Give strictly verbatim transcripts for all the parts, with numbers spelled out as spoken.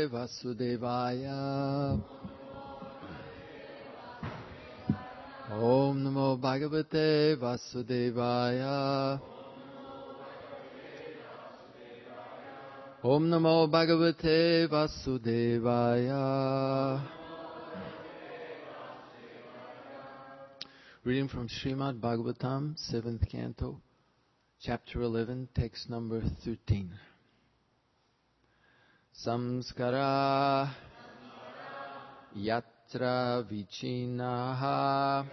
Vasudevaya. Om Namo Bhagavate Vasudevaya. Om Namo Bhagavate Vasudevaya. Reading from Srimad Bhagavatam, seventh Canto, Chapter eleven, text number thirteen. Samskara Yatra Vichinaha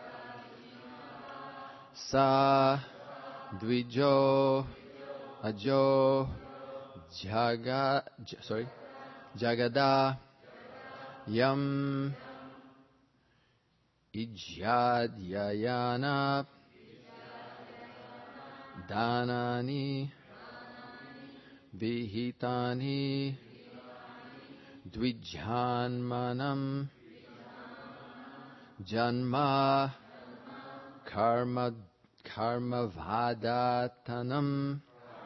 Sa Dvijo Ajo Jaga, sorry, Jagada Yam Ijadyayana Danani Vihitani Dvijanmanam Janma Karma Karma Vadatanam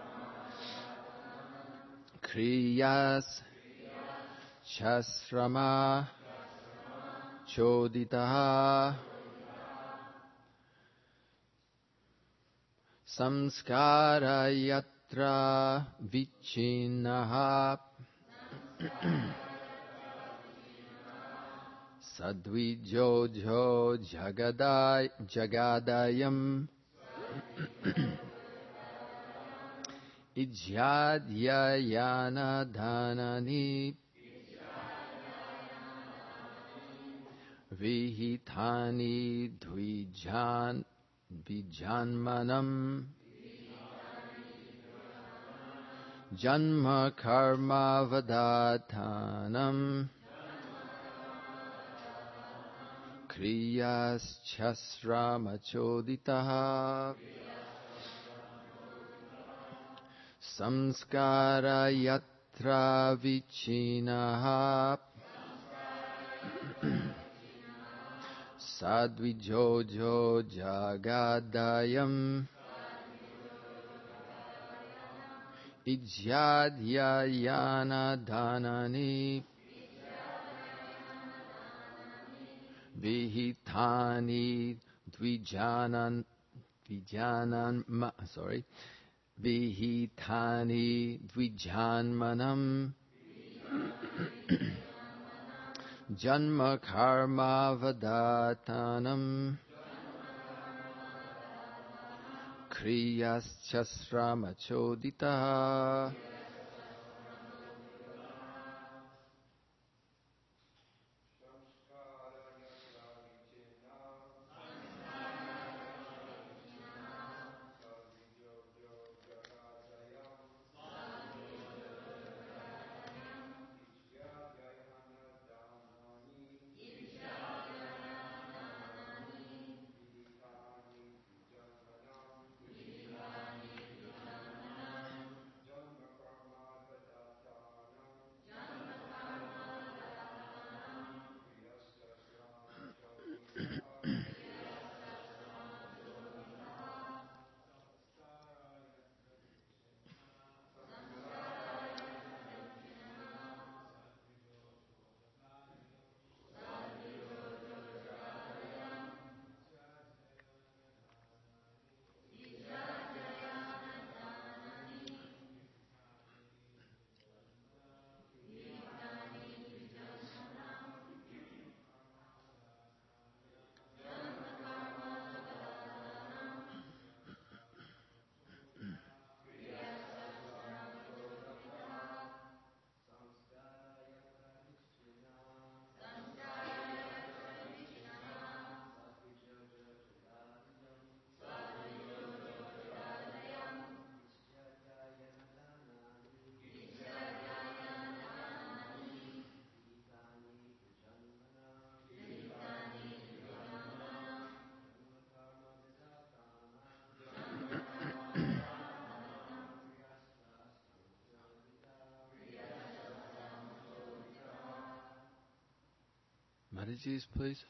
Kriyas Chasrama Choditaha Samskara Yatra Vichinaha Sadvijojo Jagadai Jagadayam Ijadyayana Dhanani Vihitani Dvijan Vijanmanam Janma Karma Vadatanam Kriyas Chasrama Choditaha Samskara Yatra Vichinaha Sadvijojo Jagadayam Ijadyayana Dhanani Vihitani Dvijanan Dvijanan ma, sorry Vihitani Dvijanmanam Janma Karma Vadatanam Kriyas Chasrama Choditaha. Mataji's, please.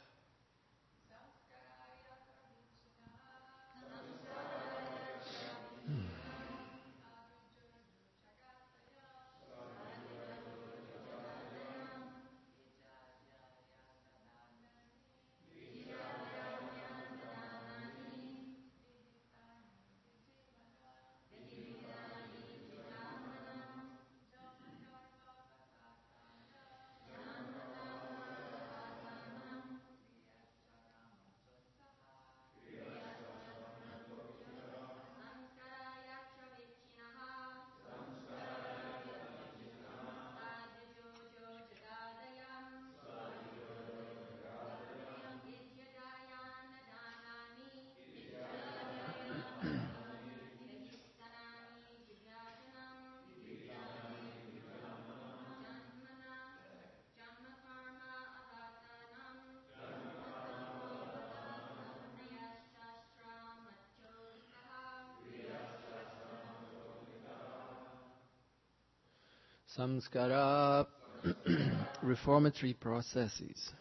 Samskara, reformatory processes.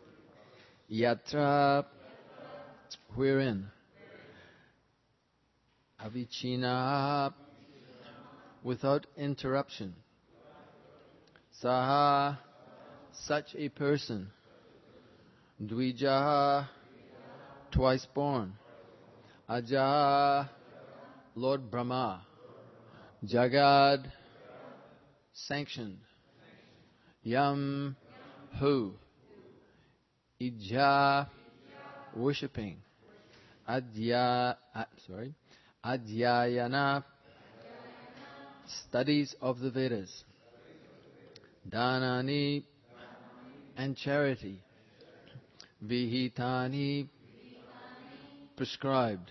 Yatra, wherein. Avichina, without interruption. Saha, such a person. Dvijaha, twice born. Ajaha, Lord Brahma. Jagad, sanctioned. Yam, who. Ija, worshipping. Adya, uh, sorry. Adhyayana, studies of the Vedas. Dhanani, and charity. Vihitani, prescribed.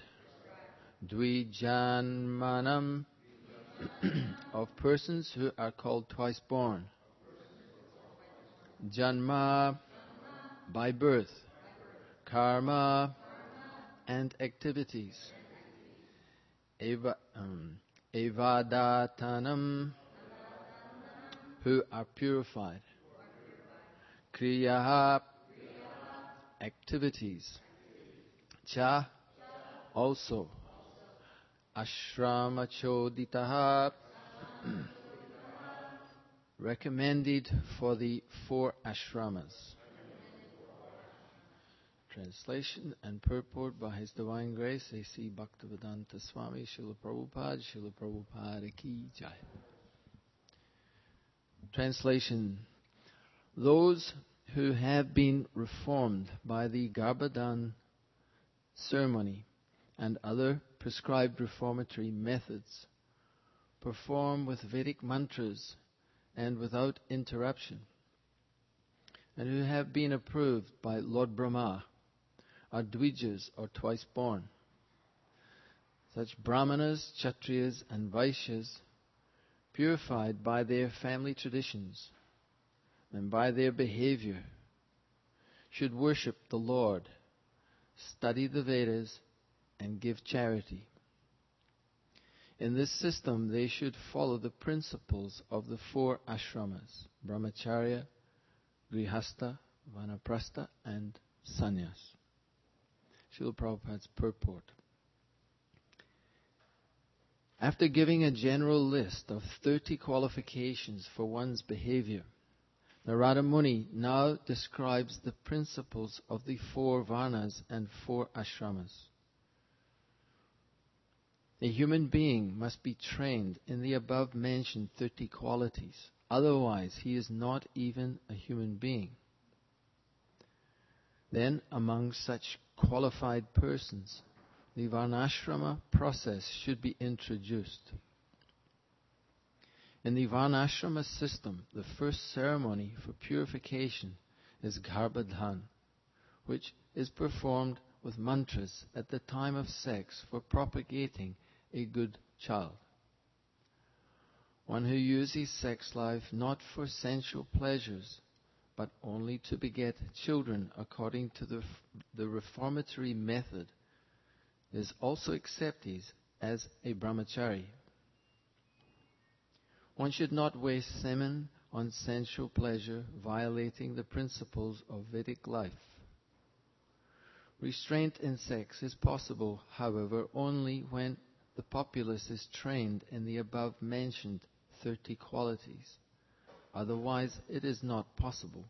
Dvijanmanam, of persons who are called twice born. Janma, by birth. Karma, and activities. Eva, um, Evadatanam, who are purified. Kriyaha, activities. Cha, also. Ashrama choditaha, recommended for the four ashramas. Translation and purport by His Divine Grace, A C Bhaktivedanta Swami Srila Prabhupada, Srila Prabhupada Ki Jai. Translation. Those who have been reformed by the Garbhadan ceremony and other prescribed reformatory methods perform with Vedic mantras and without interruption, and who have been approved by Lord Brahma are Dvijas or twice born. Such Brahmanas, Kshatriyas and Vaishyas, purified by their family traditions and by their behavior, should worship the Lord, study the Vedas, and give charity. In this system, they should follow the principles of the four ashramas: Brahmacharya, Grihastha, Vanaprastha, and Sannyas. Srila Prabhupada's purport. After giving a general list of thirty qualifications for one's behavior, Narada Muni now describes the principles of the four varnas and four ashramas. A human being must be trained in the above-mentioned thirty qualities. Otherwise, he is not even a human being. Then, among such qualified persons, the Varnashrama process should be introduced. In the Varnashrama system, the first ceremony for purification is Garbhadhan, which is performed with mantras at the time of sex for propagating a good child. One who uses sex life not for sensual pleasures, but only to beget children according to the, the reformatory method, is also accepted as a brahmachari. One should not waste semen on sensual pleasure, violating the principles of Vedic life. Restraint in sex is possible, however, only when the populace is trained in the above-mentioned thirty qualities. Otherwise, it is not possible.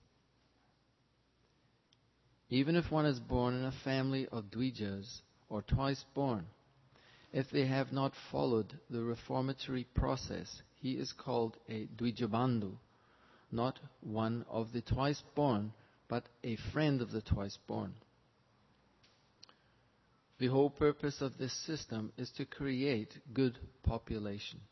Even if one is born in a family of Dvijas, or twice born, if they have not followed the reformatory process, he is called a Dvijabandhu, not one of the twice born, but a friend of the twice born. The whole purpose of this system is to create good population.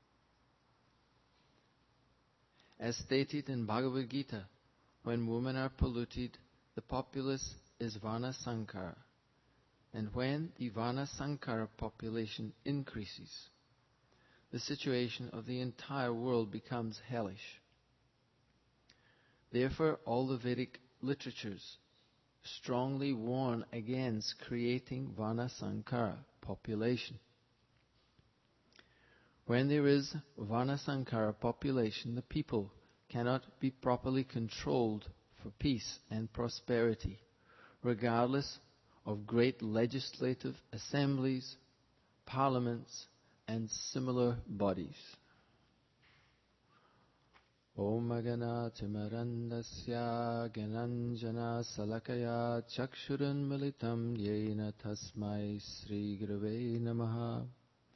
As stated in Bhagavad Gita, when women are polluted, the populace is Varna Sankara. And when the Varna Sankara population increases, the situation of the entire world becomes hellish. Therefore, all the Vedic literatures strongly warn against creating Varna Sankara population. When there is Varnasankara population, the people cannot be properly controlled for peace and prosperity, regardless of great legislative assemblies, parliaments, and similar bodies. Om Agana Timarandasya Gananjana Salakaya Chakshuran Militam Yena Tasmai Sri Gurave Namaha.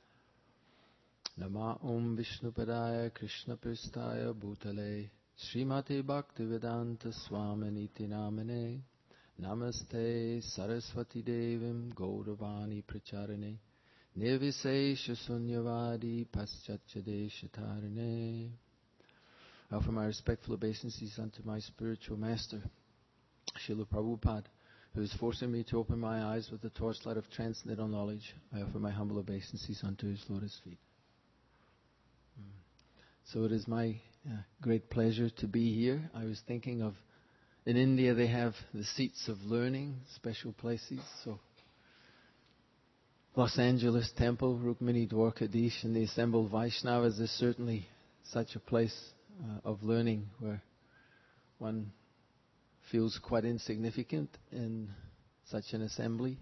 Nama Om Vishnupadaya Krishna Pristaya Bhutale Srimate Bhaktivedanta Swaminiti Namane Namaste Saraswati Devim Gauravani Pracharane Nirvisesha Sunyavadi Paschatchadeshatarane. I offer my respectful obeisances unto my spiritual master, Srila Prabhupada, who is forcing me to open my eyes with the torchlight of transcendental knowledge. I offer my humble obeisances unto his lotus feet. So it is my uh, great pleasure to be here. I was thinking of, in India they have the seats of learning, special places. So Los Angeles Temple, Rukmini Dwarkadish, and the assembled Vaishnavas is certainly such a place uh, of learning where one feels quite insignificant in such an assembly.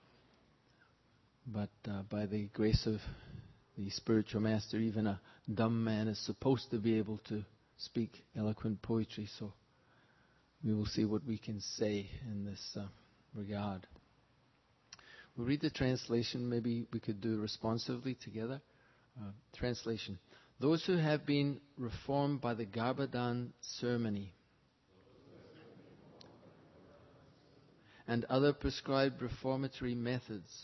But uh, by the grace of the spiritual master, even a dumb man is supposed to be able to speak eloquent poetry. So we will see what we can say in this uh, regard. We'll read the translation. Maybe we could do it responsively together. Uh, translation. Those who have been reformed by the Garbhadan ceremony and other prescribed reformatory methods,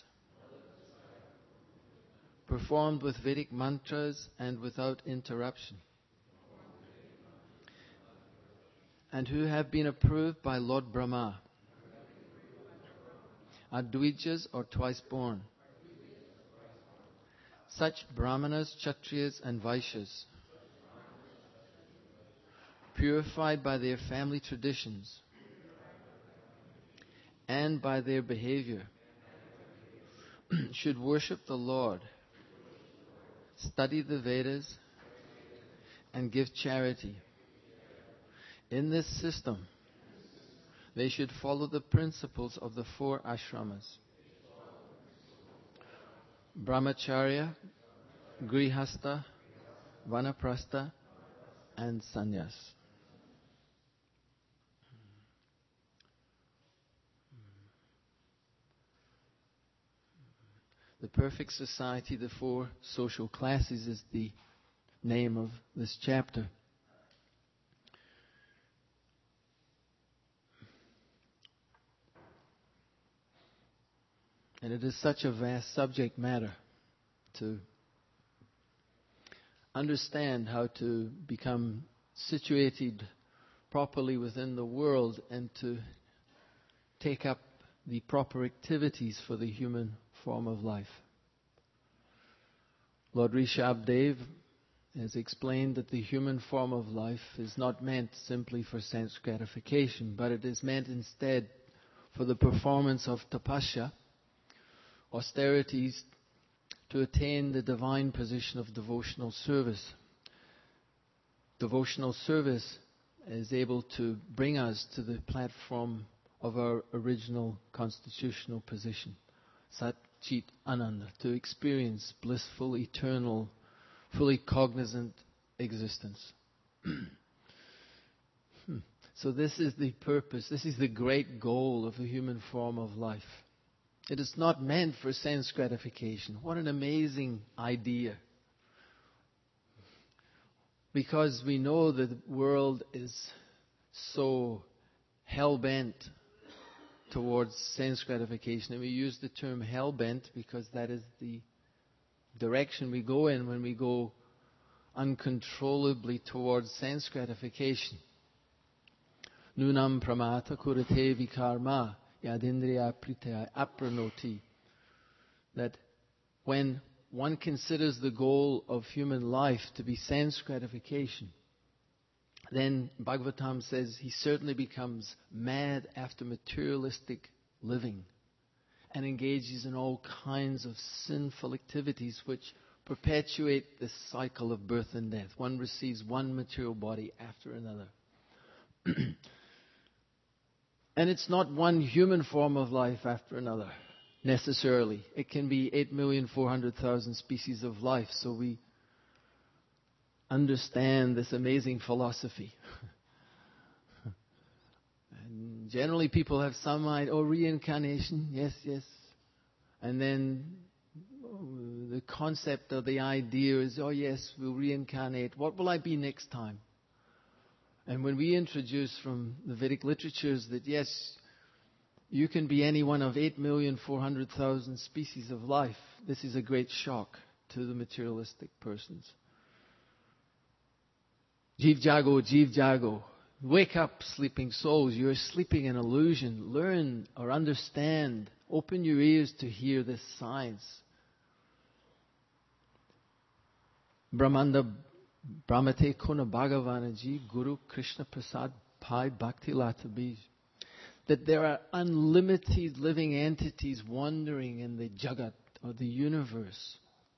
performed with Vedic mantras and without interruption, and who have been approved by Lord Brahma, are Dvijas or twice born. Such Brahmanas, Kshatriyas and Vaishyas, purified by their family traditions and by their behavior, should worship the Lord, study the Vedas, and give charity. In this system, they should follow the principles of the four ashramas: Brahmacharya, Grihastha, Vanaprastha, and Sannyas. The perfect society, the four social classes, is the name of this chapter. And it is such a vast subject matter to understand how to become situated properly within the world and to take up the proper activities for the human form of life. Lord Rishabdev has explained that the human form of life is not meant simply for sense gratification, but it is meant instead for the performance of tapasya, austerities, to attain the divine position of devotional service. Devotional service is able to bring us to the platform of our original constitutional position, Sat Chit Ananda, to experience blissful, eternal, fully cognizant existence. So this is the purpose, this is the great goal of the human form of life. It is not meant for sense gratification. What an amazing idea. Because we know that the world is so hell-bent towards sense gratification. And we use the term hell-bent because that is the direction we go in when we go uncontrollably towards sense gratification. Nunam pramata kurate vikarma yadindriya pritaya apranoti. That when one considers the goal of human life to be sense gratification, then Bhagavatam says he certainly becomes mad after materialistic living and engages in all kinds of sinful activities which perpetuate this cycle of birth and death. One receives one material body after another. And it's not one human form of life after another, necessarily. It can be eight million four hundred thousand species of life. So we understand this amazing philosophy. And generally people have some idea, oh, reincarnation, yes, yes. And then oh, the concept or the idea is, oh yes, we'll reincarnate. What will I be next time? And when we introduce from the Vedic literatures that yes, you can be any one of eight million four hundred thousand species of life, this is a great shock to the materialistic persons. Jeev Jago, Jeev Jago. Wake up, sleeping souls. You're sleeping in illusion. Learn or understand. Open your ears to hear this science. Brahmanda Brahmate Kona Bhagavanaji Guru Krishna Prasad Pai Bhakti Lata Bij. That there are unlimited living entities wandering in the Jagat or the universe.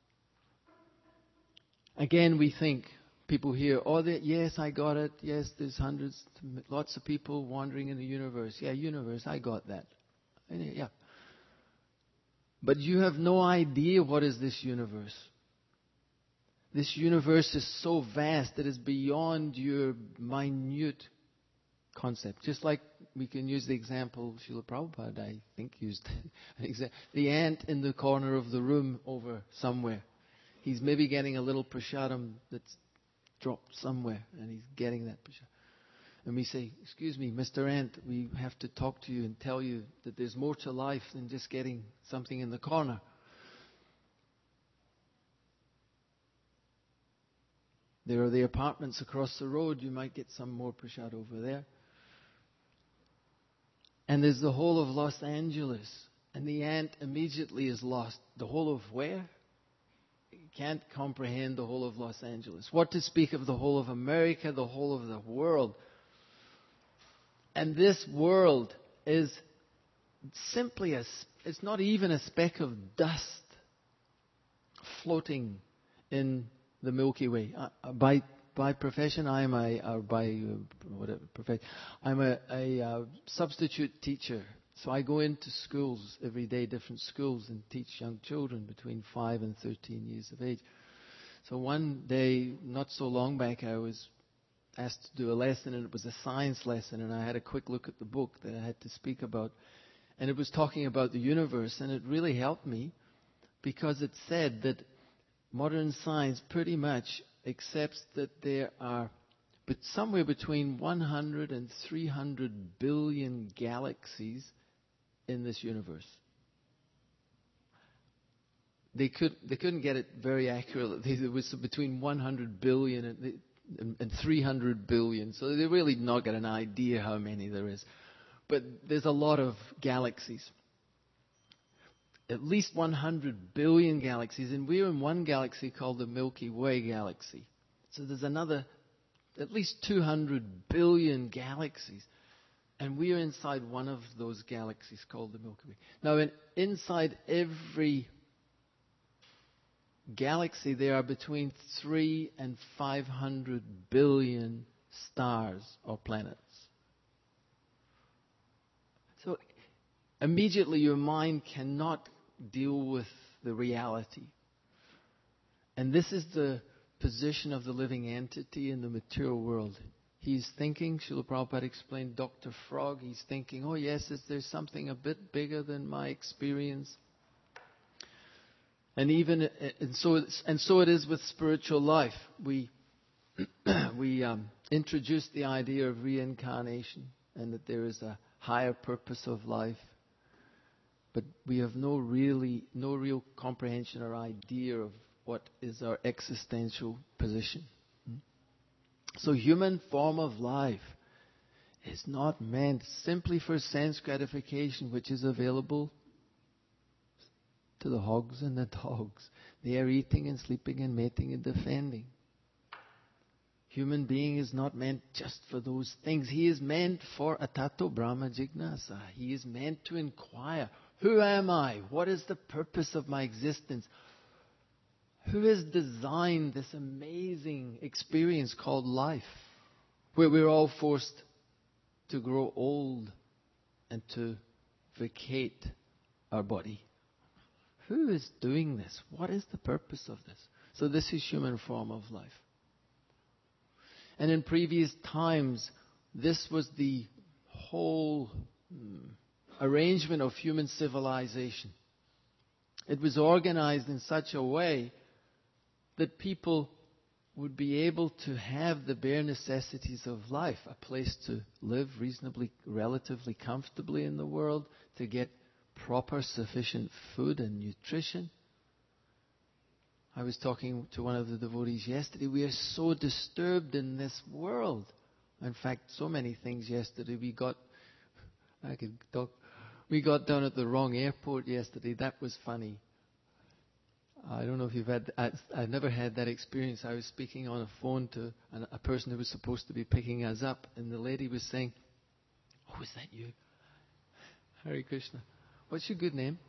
Again, we think, people hear, oh, that, yes, I got it. Yes, there's hundreds, lots of people wandering in the universe. Yeah, universe, I got that. Yeah. But you have no idea what is this universe. This universe is so vast that it's beyond your minute concept. Just like we can use the example Srila Prabhupada, I think, used. The ant in the corner of the room over somewhere. He's maybe getting a little prasadam that's dropped somewhere, and he's getting that prasadam. And we say, excuse me, Mister Ant, we have to talk to you and tell you that there's more to life than just getting something in the corner. There are the apartments across the road. You might get some more prasad over there. And there's the whole of Los Angeles. And the ant immediately is lost. The whole of where? You can't comprehend the whole of Los Angeles. What to speak of the whole of America, the whole of the world. And this world is simply a, it's not even a speck of dust floating in the Milky Way. Uh, by by profession, I'm a or by uh, whatever profession, I'm a, a uh, substitute teacher. So I go into schools every day, different schools, and teach young children between five and thirteen years of age. So one day, not so long back, I was asked to do a lesson, and it was a science lesson, and I had a quick look at the book that I had to speak about, and it was talking about the universe, and it really helped me because it said that modern science pretty much accepts that there are but somewhere between one hundred and three hundred billion galaxies in this universe. They could they couldn't get it very accurately. It was between one hundred billion and, and, and three hundred billion. So they really not got an idea how many there is. But there's a lot of galaxies. At least one hundred billion galaxies, and we're in one galaxy called the Milky Way galaxy. So there's another, at least two hundred billion galaxies, and we're inside one of those galaxies called the Milky Way. Now, in, inside every galaxy, there are between three and five hundred billion stars or planets. So immediately your mind cannot deal with the reality. And this is the position of the living entity in the material world. He's thinking, Srila Prabhupada explained, Doctor Frog, he's thinking, oh yes, is there something a bit bigger than my experience? And even, and so, and so it is with spiritual life. We, we um, introduced the idea of reincarnation and that there is a higher purpose of life. But we have no really, no real comprehension or idea of what is our existential position. So human form of life is not meant simply for sense gratification, which is available to the hogs and the dogs. They are eating and sleeping and mating and defending. Human being is not meant just for those things. He is meant for atato brahma jignasa. He is meant to inquire. Who am I? What is the purpose of my existence? Who has designed this amazing experience called life, where we're all forced to grow old and to vacate our body? Who is doing this? What is the purpose of this? So this is human form of life. And in previous times, this was the whole hmm, arrangement of human civilization. It was organized in such a way that people would be able to have the bare necessities of life, a place to live reasonably, relatively comfortably in the world, to get proper, sufficient food and nutrition. I was talking to one of the devotees yesterday. We are so disturbed in this world. In fact, so many things yesterday. We got, I could talk, we got down at the wrong airport yesterday. That was funny. I don't know if you've had, I, I've never had that experience. I was speaking on a phone to an, a person who was supposed to be picking us up, and the lady was saying, "Oh, is that you? Hare Krishna. What's your good name?"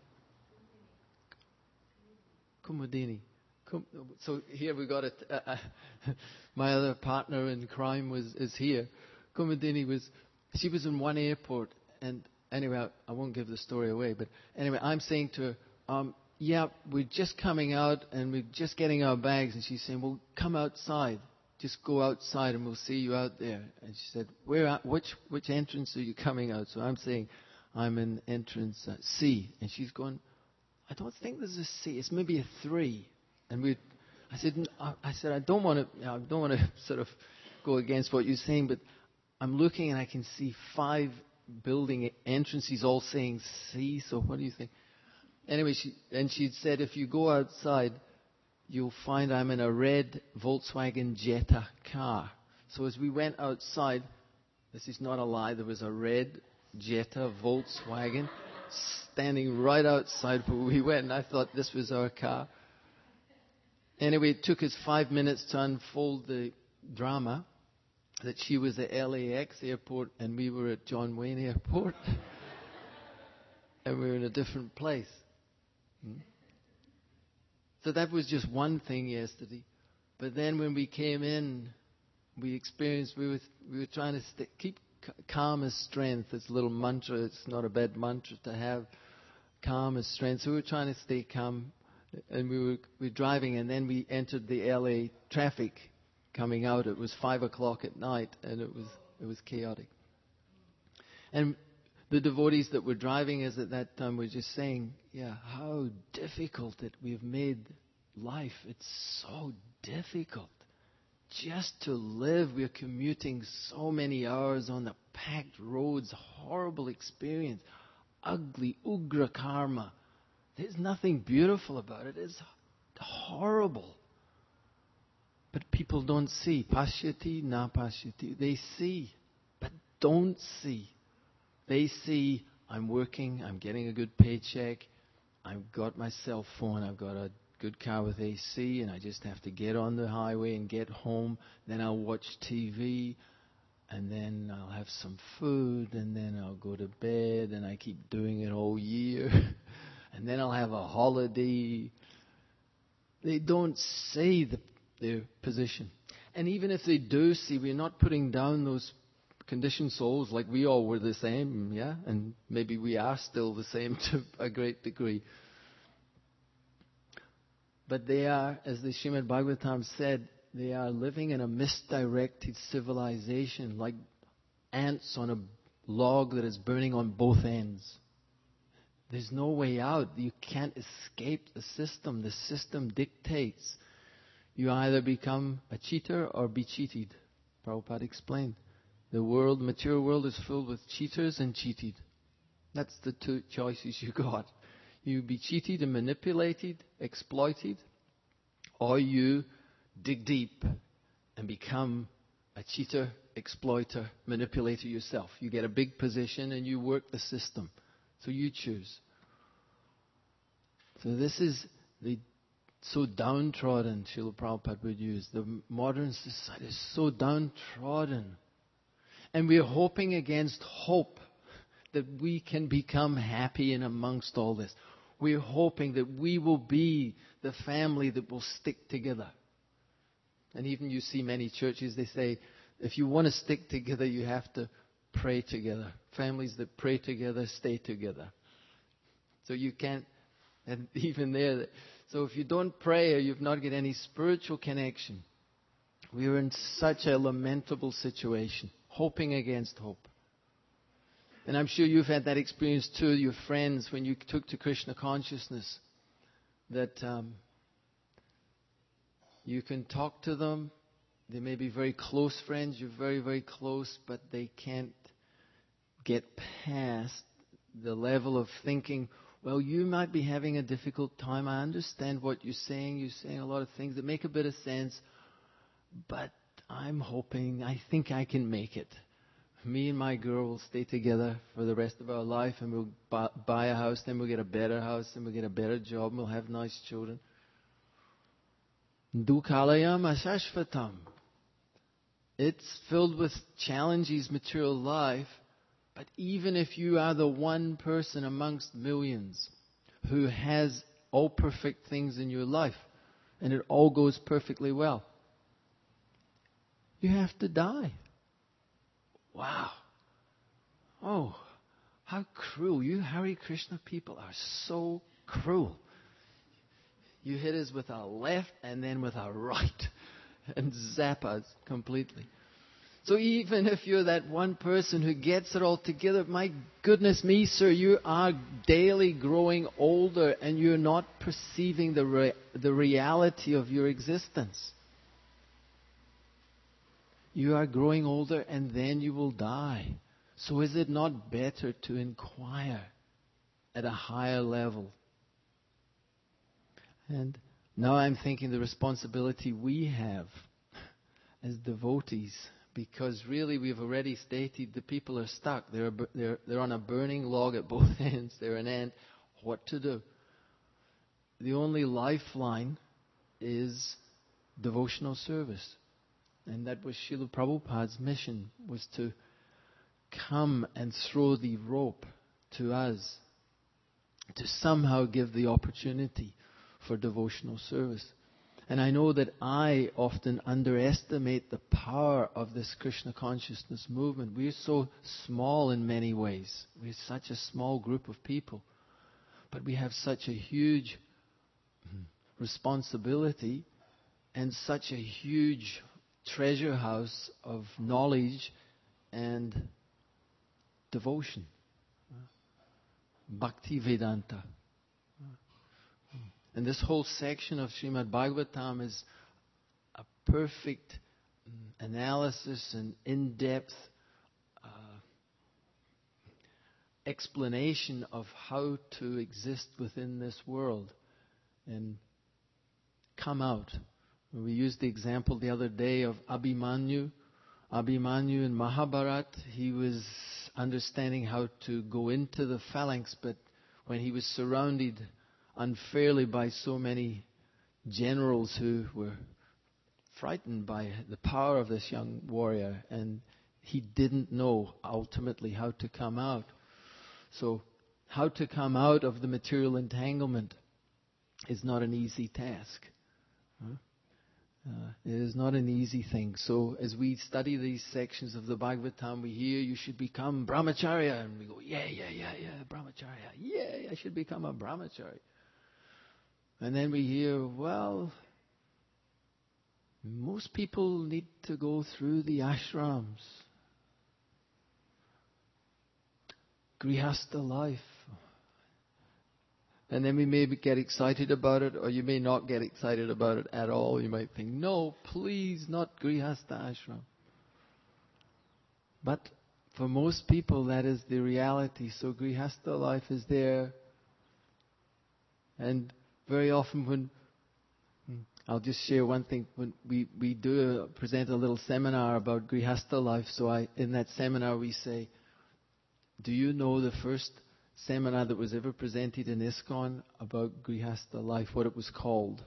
Kumudini. Kum, so here we got it. Uh, uh, my other partner in crime was is here. Kumudini was, she was in one airport, and anyway, I, I won't give the story away, but anyway, I'm saying to her, um, yeah, we're just coming out and we're just getting our bags. And she's saying, well, come outside. Just go outside and we'll see you out there. And she said, where? At, which which entrance are you coming out? So I'm saying, I'm in entrance uh, C. And she's going, I don't think there's a C. It's maybe a three. And we, I said, I said, I don't want to, I don't want to sort of go against what you're saying, but I'm looking and I can see five building entrances all saying C. So what do you think? Anyway, she, and she said, if you go outside, you'll find I'm in a red Volkswagen Jetta car. So as we went outside, this is not a lie, there was a red Jetta Volkswagen standing right outside where we went, and I thought this was our car. Anyway, it took us five minutes to unfold the drama that she was at L A X airport and we were at John Wayne Airport. And we were in a different place. So that was just one thing yesterday. But then when we came in, we experienced, we were, we were trying to stay, keep calm as strength. It's a little mantra. It's not a bad mantra to have. Calm as strength. So we were trying to stay calm. And we were, we were driving, and then we entered the L A traffic coming out. It was five o'clock at night, and it was it was chaotic. And the devotees that were driving us at that time were just saying, yeah, how difficult that we've made life. It's so difficult. Just to live, we're commuting so many hours on the packed roads, horrible experience, ugly, ugra karma. There's nothing beautiful about it. It's horrible. But people don't see. Pashyati, na pashyati. They see, but don't see. They see, I'm working, I'm getting a good paycheck, I've got my cell phone, I've got a good car with A C, and I just have to get on the highway and get home. Then I'll watch T V, and then I'll have some food, and then I'll go to bed, and I keep doing it all year. And then I'll have a holiday. They don't see the, their position. And even if they do see, we're not putting down those conditioned souls like we all were the same, yeah? And maybe we are still the same to a great degree. But they are, as the Srimad Bhagavatam said, they are living in a misdirected civilization, like ants on a log that is burning on both ends. There's no way out. You can't escape the system. The system dictates. You either become a cheater or be cheated. Prabhupada explained. The world, material world is filled with cheaters and cheated. That's the two choices you got. You be cheated and manipulated, exploited, or you dig deep and become a cheater, exploiter, manipulator yourself. You get a big position and you work the system. So you choose. So this is the so downtrodden, Srila Prabhupada would use. The modern society is so downtrodden. And we are hoping against hope that we can become happy in amongst all this. We're hoping that we will be the family that will stick together. And even you see many churches, they say, if you want to stick together, you have to pray together. Families that pray together, stay together. So you can't, and even there, so if you don't pray or you've not got any spiritual connection, we are in such a lamentable situation, hoping against hope. And I'm sure you've had that experience too, your friends, when you took to Krishna consciousness, that um, you can talk to them. They may be very close friends, you're very, very close, but they can't get past the level of thinking, well, you might be having a difficult time. I understand what you're saying. You're saying a lot of things that make a bit of sense, but I'm hoping, I think I can make it. Me and my girl will stay together for the rest of our life, and we'll buy a house, then we'll get a better house, then we'll get a better job, and we'll have nice children. Dukhalayam ashashvatam. It's filled with challenges, material life, but even if you are the one person amongst millions who has all perfect things in your life, and it all goes perfectly well, you have to die. Wow. Oh, how cruel. You Hare Krishna people are so cruel. You hit us with a left and then with a right and zap us completely. So even if you're that one person who gets it all together, my goodness me, sir, you are daily growing older and you're not perceiving the re- the reality of your existence. You are growing older and then you will die. So is it not better to inquire at a higher level? And now I'm thinking the responsibility we have as devotees, because really we've already stated the people are stuck. They're, they're, they're on a burning log at both ends. They're an end. What to do? The only lifeline is devotional service. And that was Srila Prabhupada's mission, was to come and throw the rope to us, to somehow give the opportunity for devotional service. And I know that I often underestimate the power of this Krishna consciousness movement. We're so small in many ways. We're such a small group of people. But we have such a huge responsibility and such a huge treasure house of knowledge and devotion. Bhakti Vedanta. And this whole section of Srimad Bhagavatam is a perfect analysis and in-depth uh, explanation of how to exist within this world and come out. We used the example the other day of Abhimanyu. Abhimanyu in Mahabharata, he was understanding how to go into the phalanx, but when he was surrounded unfairly by so many generals who were frightened by the power of this young warrior, and he didn't know ultimately how to come out. So, how to come out of the material entanglement is not an easy task. Huh? Uh, it is not an easy thing. So as we study these sections of the Bhagavatam, we hear you should become brahmacharya. And we go, yeah, yeah, yeah, yeah, brahmacharya. Yeah, I should become a brahmachari. And then we hear, well, most people need to go through the ashrams. Grihastha life. And then we may get excited about it, or you may not get excited about it at all. You might think, no, please, not Grihastha ashram. But for most people, that is the reality. So Grihastha life is there. And very often when, I'll just share one thing, when we, we do a, present a little seminar about Grihastha life, so I, in that seminar we say, do you know the first seminar that was ever presented in ISKCON about Grihastha life, what it was called?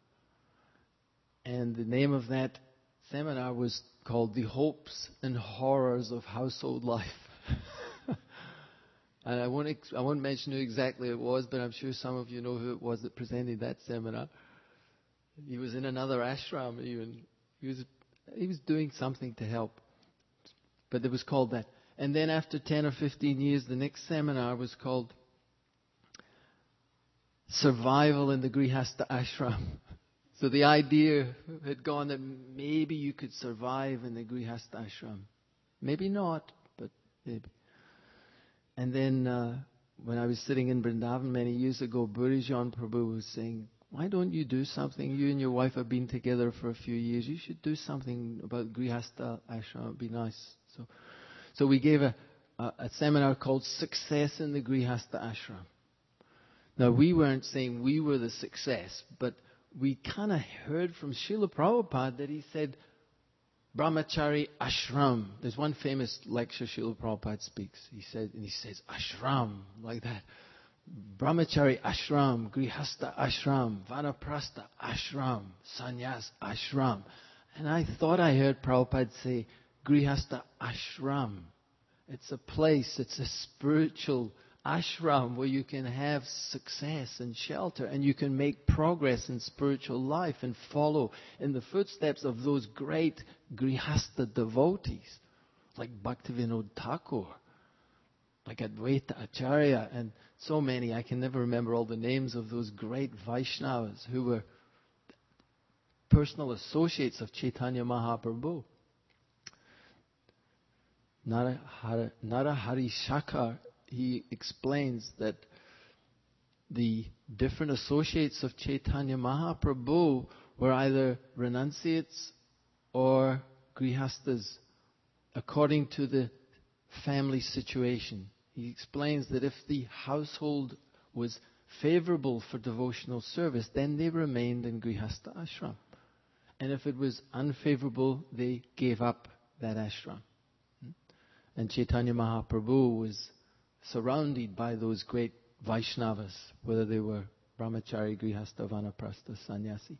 And the name of that seminar was called The Hopes and Horrors of Household Life. And I won't, ex- I won't mention who exactly it was, but I'm sure some of you know who it was that presented that seminar. He was in another ashram even. He was, he was doing something to help. But it was called that. And then after ten or fifteen years, the next seminar was called Survival in the Grihastha Ashram. So the idea had gone that maybe you could survive in the Grihastha Ashram. Maybe not, but maybe. And then uh, when I was sitting in Vrindavan many years ago, Burijan Prabhu was saying, why don't you do something? You and your wife have been together for a few years. You should do something about Grihastha Ashram. It would be nice. So, so we gave a, a, a seminar called Success in the Grihastha Ashram. Now, we weren't saying we were the success, but we kind of heard from Srila Prabhupada that he said, Brahmachari Ashram. There's one famous lecture Srila Prabhupada speaks. He said, and he says, Ashram, like that. Brahmachari Ashram, Grihastha Ashram, Vanaprastha Ashram, Sannyas Ashram. And I thought I heard Prabhupada say, Grihastha Ashram. It's a place, it's a spiritual ashram where you can have success and shelter, and you can make progress in spiritual life and follow in the footsteps of those great Grihastha devotees like Bhaktivinoda Thakur, like Advaita Acharya, and so many. I can never remember all the names of those great Vaishnavas who were personal associates of Chaitanya Mahaprabhu. Narahari, Narahari Shakar, he explains that the different associates of Chaitanya Mahaprabhu were either renunciates or grihasthas according to the family situation. He explains that if the household was favorable for devotional service, then they remained in grihastha ashram. And if it was unfavorable, they gave up that ashram. And Chaitanya Mahaprabhu was surrounded by those great Vaishnavas, whether they were Brahmachari, Grihastha, Vanaprastha, Sannyasi.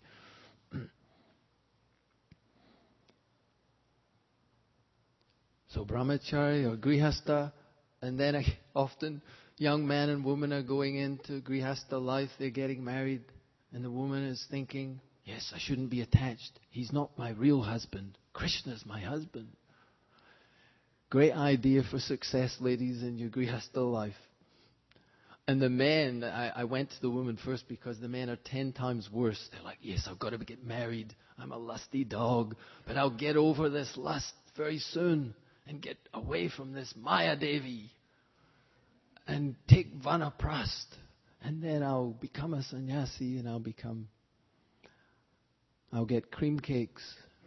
So Brahmachari or Grihastha, and then often young man and woman are going into Grihastha life, they're getting married, and the woman is thinking, yes, I shouldn't be attached. He's not my real husband. Krishna's my husband. Great idea for success, ladies, in your Grihastha life. And the men, I, I went to the women first because the men are ten times worse. They're like, yes, I've got to get married. I'm a lusty dog, but I'll get over this lust very soon and get away from this Maya Devi and take Vanaprast. And then I'll become a sannyasi and I'll become, I'll get cream cakes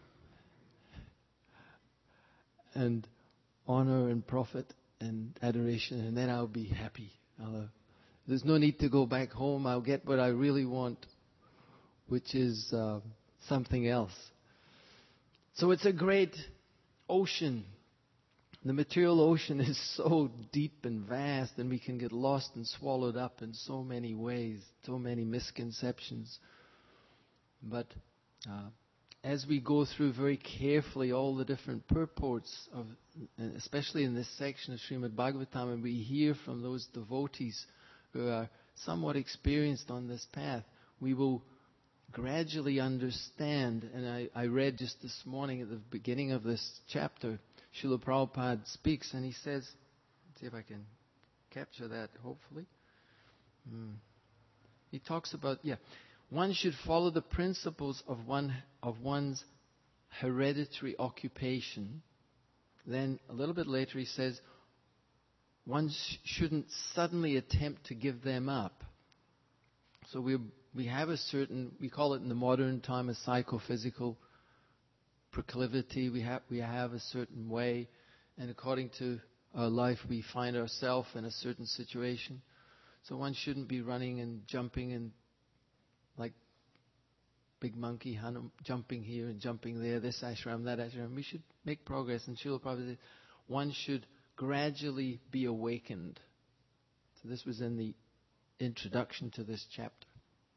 and honor and profit and adoration, and then I'll be happy. I'll, uh, there's no need to go back home. I'll get what I really want, which is uh, something else. So it's a great ocean. The material ocean is so deep and vast, and we can get lost and swallowed up in so many ways, so many misconceptions. But uh, as we go through very carefully all the different purports of, especially in this section of Srimad Bhagavatam, and we hear from those devotees who are somewhat experienced on this path, we will gradually understand. And I, I read just this morning at the beginning of this chapter, Srila Prabhupada speaks, and he says, let's see if I can capture that, hopefully. Hmm. He talks about, yeah, one should follow the principles of one of one's hereditary occupation. Then a little bit later he says, one sh- shouldn't suddenly attempt to give them up. So we we have a certain, we call it in the modern time a psychophysical proclivity. We have we have a certain way, and according to our life we find ourselves in a certain situation. So one shouldn't be running and jumping and like big monkey jumping here and jumping there, this ashram, that ashram. We should make progress. And Srila Prabhupada said, one should gradually be awakened. So this was in the introduction to this chapter.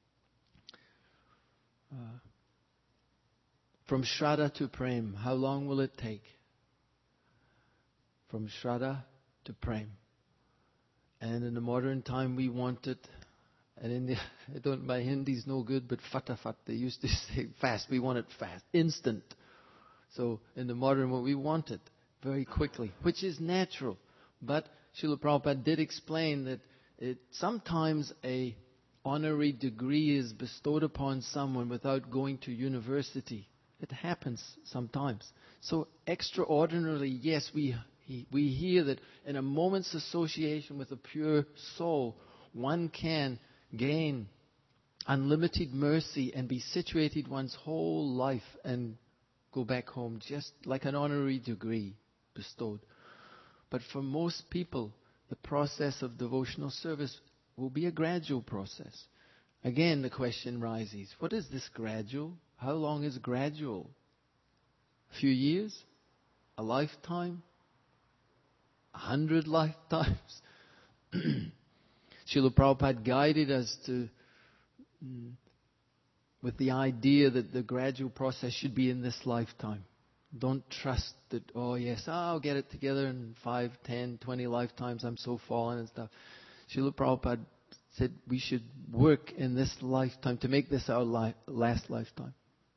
Uh, from Shraddha to Prem, how long will it take? From Shraddha to Prem. And in the modern time, we want it. And in the, I don't, my Hindi's no good, but fatafat, they used to say fast. We want it fast, instant. So in the modern world, we want it very quickly, which is natural. But Srila Prabhupada did explain that it, sometimes a honorary degree is bestowed upon someone without going to university. It happens sometimes. So extraordinarily, yes, we we hear that in a moment's association with a pure soul, one can gain unlimited mercy and be situated one's whole life and go back home, just like an honorary degree bestowed. But for most people, the process of devotional service will be a gradual process. Again, the question rises, what is this gradual? How long is gradual? A few years? A lifetime? A hundred lifetimes? Srila Prabhupada guided us to, mm, with the idea that the gradual process should be in this lifetime. Don't trust that, oh yes, I'll get it together in five, ten, twenty lifetimes, I'm so fallen and stuff. Srila Prabhupada said we should work in this lifetime to make this our li- last lifetime.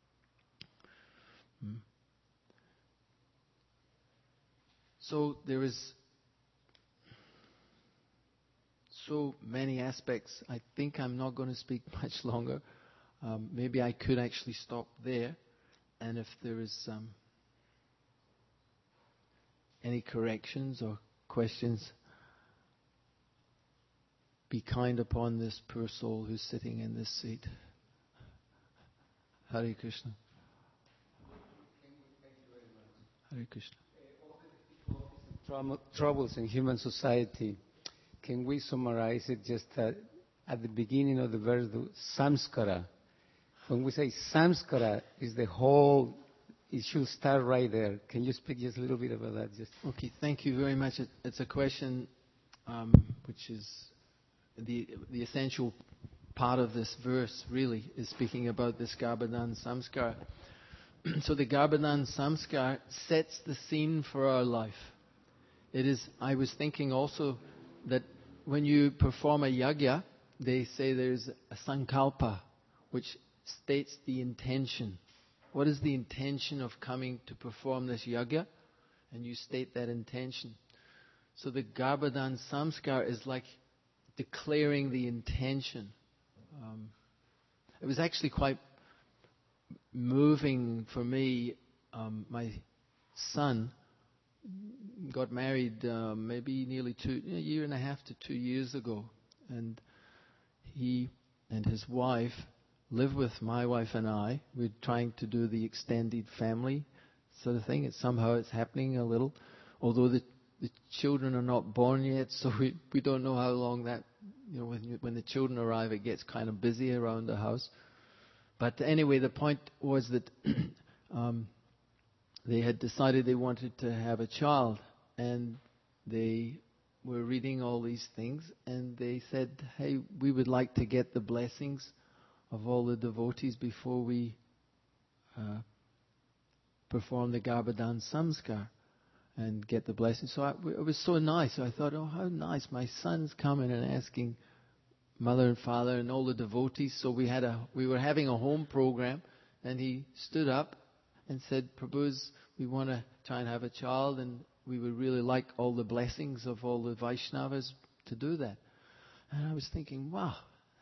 Hmm. So there is so many aspects. I think I'm not going to speak much longer. Um, maybe I could actually stop there. And if there is um, any corrections or questions, be kind upon this poor soul who's sitting in this seat. Hare Krishna. Hare Krishna. Troubles in human society. Can we summarize it just at, at the beginning of the verse, the samskara? When we say samskara, is the whole, it should start right there. Can you speak just a little bit about that? Just Okay, thank you very much. It, it's a question um, which is the the essential part of this verse, really, is speaking about this Garbhadan Samskar. So the Garbhadan Samskar sets the scene for our life. It is, I was thinking also that when you perform a yajna, they say there's a sankalpa, which states the intention. What is the intention of coming to perform this yajna? And you state that intention. So the Garbhadan Samskar is like declaring the intention. Um, it was actually quite moving for me. Um, my son got married uh, maybe nearly two, a year and a half to two years ago. And he and his wife live with my wife and I. We're trying to do the extended family sort of thing. It's somehow it's happening a little, although the the children are not born yet, so we, we don't know how long that, you know, when, you, when the children arrive, it gets kind of busy around the house. But anyway, the point was that um, they had decided they wanted to have a child, and they were reading all these things, and they said, hey, we would like to get the blessings of all the devotees before we uh, perform the Garbhadan Samskar and get the blessing. So I, it was so nice. So I thought, oh, how nice. My son's coming and asking mother and father and all the devotees. So we had a, we were having a home program, and he stood up and said, Prabhu's, we want to try and have a child, and we would really like all the blessings of all the Vaishnavas to do that. And I was thinking, wow,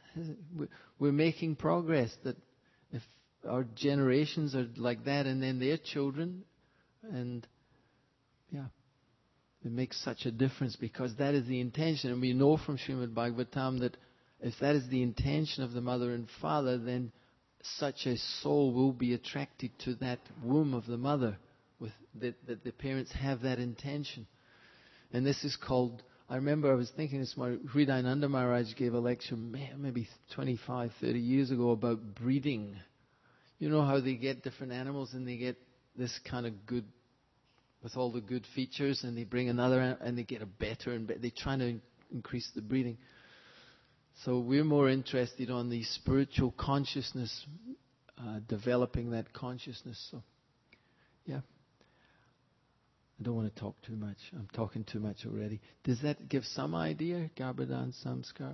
we're making progress. That if our generations are like that, and then their children, and yeah, it makes such a difference, because that is the intention. And we know from Srimad Bhagavatam that if that is the intention of the mother and father, then such a soul will be attracted to that womb of the mother, with that, that the parents have that intention. And this is called, I remember I was thinking this morning, Hridayananda Maharaj gave a lecture maybe twenty-five, thirty years ago about breeding. You know how they get different animals and they get this kind of good, with all the good features, and they bring another and they get a better, and they're trying to increase the breeding. So we're more interested on the spiritual consciousness, uh, developing that consciousness. So, yeah. I don't want to talk too much. I'm talking too much already. Does that give some idea, Garbhadan Samskar?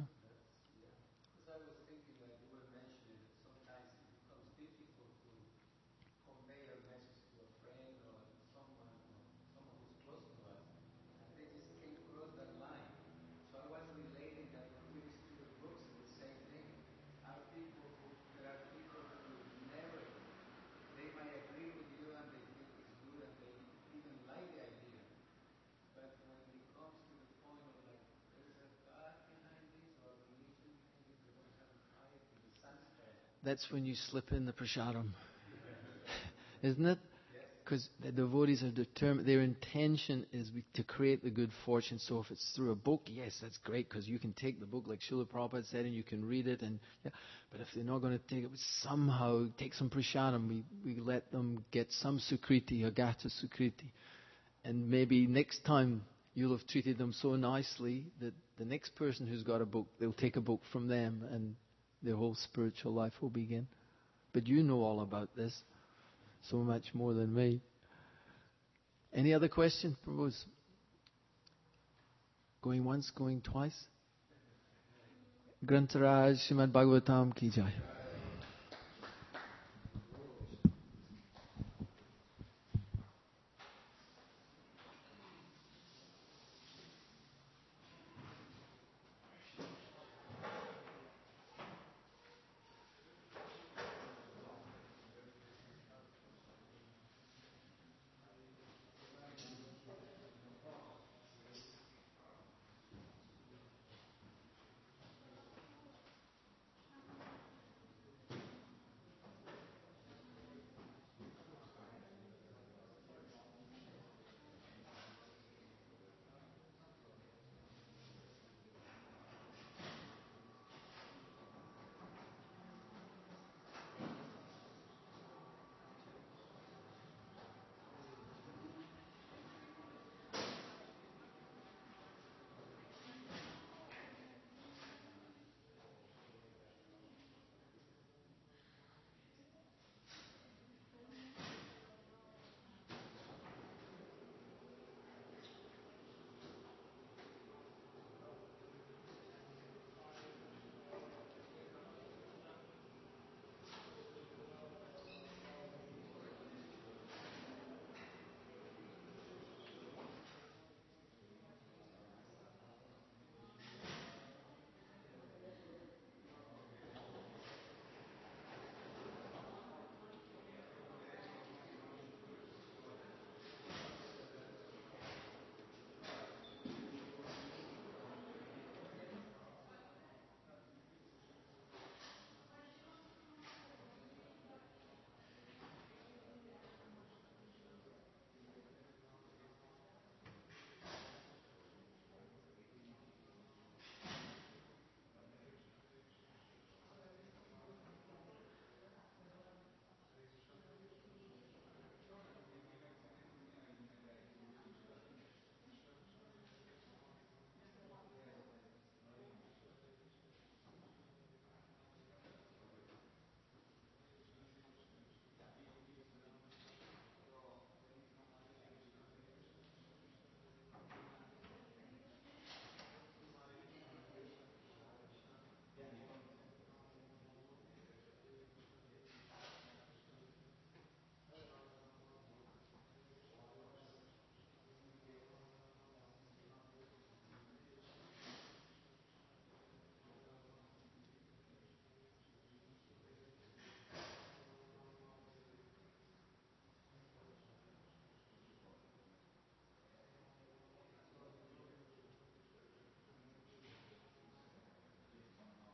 That's when you slip in the prasadam. Isn't it? Because the devotees are determined, their intention is to create the good fortune. So if it's through a book, yes, that's great, because you can take the book like Srila Prabhupada said and you can read it. And yeah. But if they're not going to take it, somehow take some prasadam. We, we let them get some sukriti, agata sukriti. And maybe next time you'll have treated them so nicely that the next person who's got a book, they'll take a book from them and their whole spiritual life will begin. But you know all about this. So much more than me. Any other questions, Prabhus? Going once, going twice? Grantaraj Srimad Bhagavatam Ki Jai.